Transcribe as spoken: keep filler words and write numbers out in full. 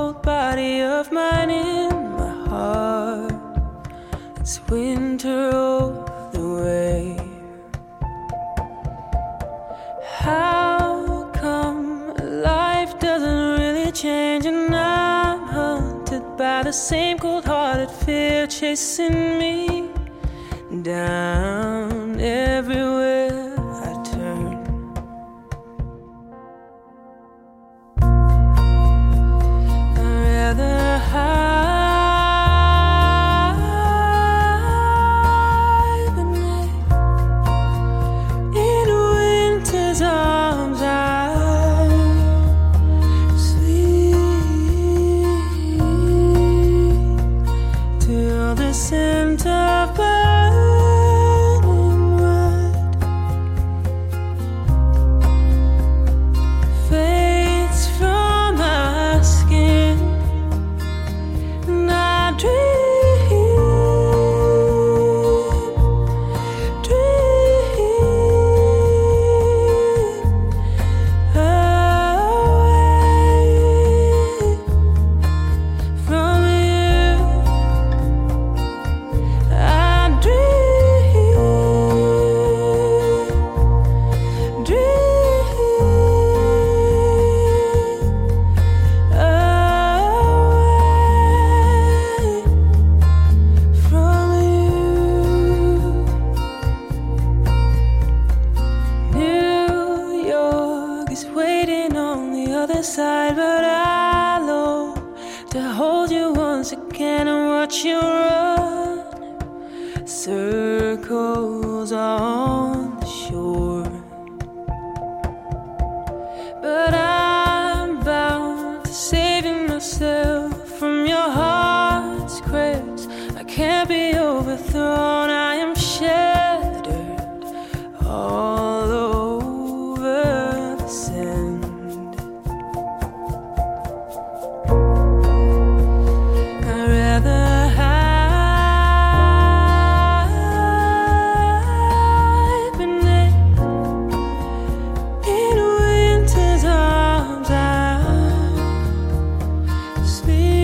cold body of mine in my heart. It's winter all the way. How come life doesn't really change and I'm haunted by the same cold-hearted fear chasing me down everywhere I turn? I'd rather hibernate in winter's arms. I sleep till the scent of burning wood fades from my skin, and I dream, dream away from you. I dream, dream away from you. New York is waiting on the other side, but I long to hold you once again and watch you run circles on the shore. But I'm bound to saving myself from your heart's crepes. I can't be overthrown, I am shattered all over the sand. I'd rather hibernate in winter's arms. I sleep